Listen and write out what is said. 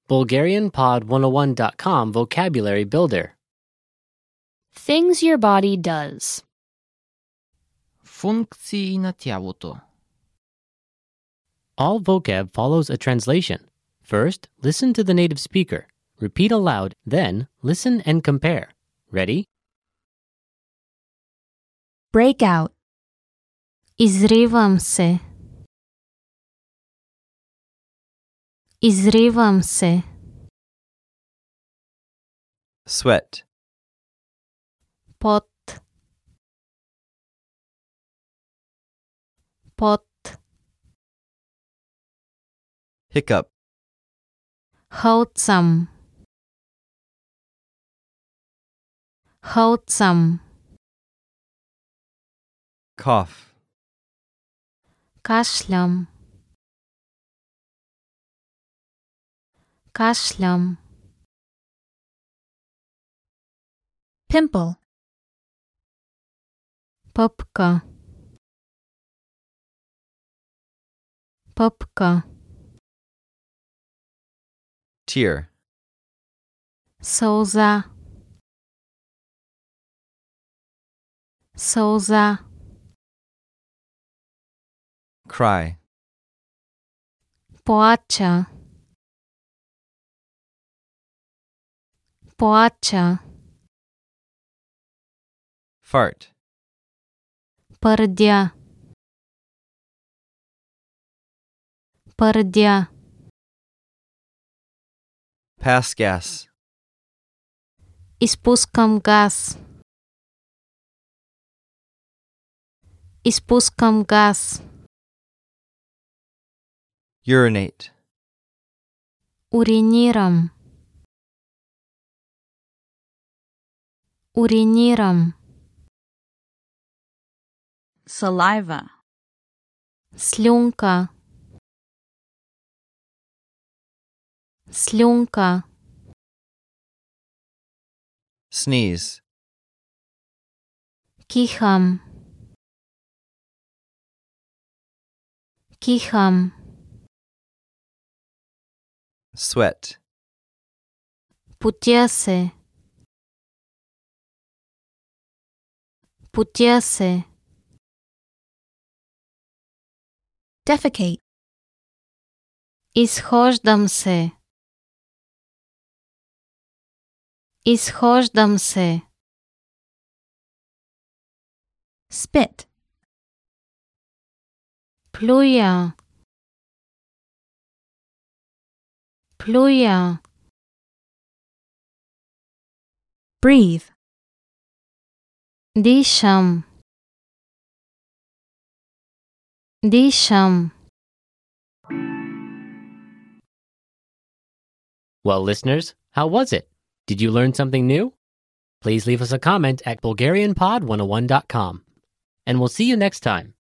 BulgarianPod101.com Vocabulary Builder. Things your body does. Функции на тялото. All vocab follows a translation. First, listen to the native speaker. Repeat aloud, then listen and compare. Ready? Breakout. Изривам се. Изривам се. Sweat. Пот. Пот. Hiccup. Wholesome. Wholesome. Cough. Кашлям. Кашлям. Pimple. Пъпка. Пъпка. Tear. Сълза. Сълза. Cry. Плача. Плача. Fart. Пърдя. Пърдя. Pass gas. Изпускам газ. Изпускам газ. Urinate. Уринирам. Уринирам. Saliva. Слюнка. Слюнка. Sneeze. Кихам. Кихам. Sweat. Потя се. Потя се. Defecate. Изхождам се. Изхождам се. Spit. Плюя. Плюя. Breathe. Дишам. Дишам. Well, listeners, how was it? Did you learn something new? Please leave us a comment at BulgarianPod101.com. And we'll see you next time.